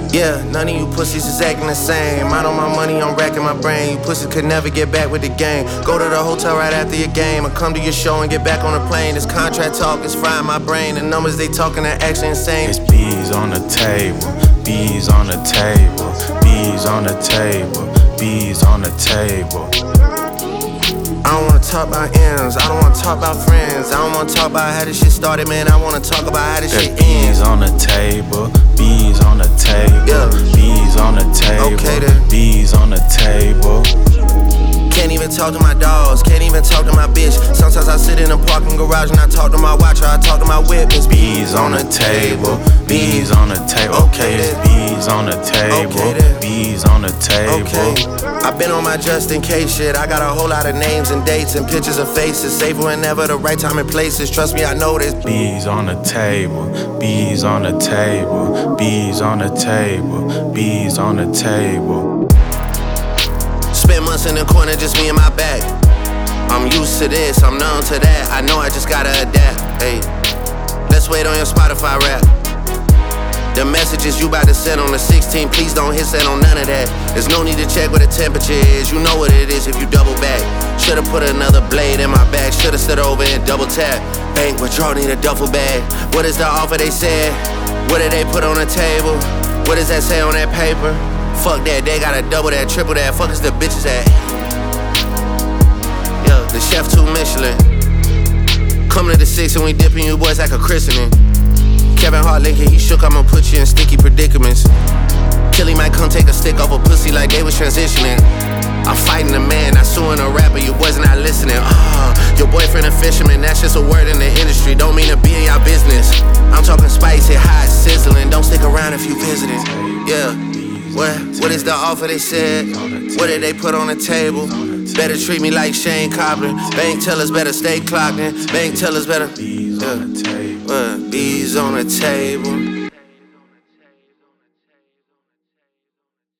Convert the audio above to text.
Yeah, none of you pussies is acting the same. I know my money, I'm racking my brain. You pussies could never get back with the game. Go to the hotel right after your game and come to your show and get back on the plane. This contract talk is frying my brain. The numbers they talking are actually insane. It's bees on the table, bees on the table, bees on the table, bees on the table. I don't wanna talk about ends, I don't wanna talk about friends. I don't wanna talk about how this shit started, man. I wanna talk about how this shit ends. Bees on the table, bees on the table, Yeah. bees on the table, Okay, then. bees on the table. Can't even talk to my dogs, can't even talk to my bitch. Sometimes I sit in a parking garage and I talk to my watch or I talk to my whip. It's Bees on the table, bees on the table. Okay, it's bees on the table, then. bees on the table. Okay. I've been on my just in case shit. I got a whole lot of names and dates and pictures of faces. Safe whenever the right time and places. Trust me, I know this. Bees on the table, bees on the table, bees on the table, bees on the table. Spent months in the corner, just me and my back. I'm used to this, I'm numb to that. I know I just gotta adapt. Hey, let's wait on your Spotify rap. The messages you bout to send on the 16, please don't hit send on none of that. There's no need to check what the temperature is. You know what it is if you double back. Should've put another blade in my back. Should've stood over and double tap. Bank withdrawal, need a duffel bag. What is the offer they said? What did they put on the table? What does that say on that paper? Fuck that, they gotta double that, triple that. Fuck is the bitches at? Yeah, the chef 2 Michelin. Coming to the 6 and we dipping you boys like a christening. Kevin Hart linking, he shook, I'ma put you in sticky predicaments. Killy might come take a stick off a pussy like they was transitioning. I'm fighting a man, not suing a rapper, you boys not listening. Your boyfriend a fisherman, that's just a word in the industry. Don't mean to be in y'all business. I'm talking spicy, hot, sizzling. Don't stick around if you visiting. Yeah, what is the offer they said? What did they put on the table? Better treat me like Shane Cobbler. Bank tellers better stay clocked in. Bank tellers better. Yeah. Bees on the table.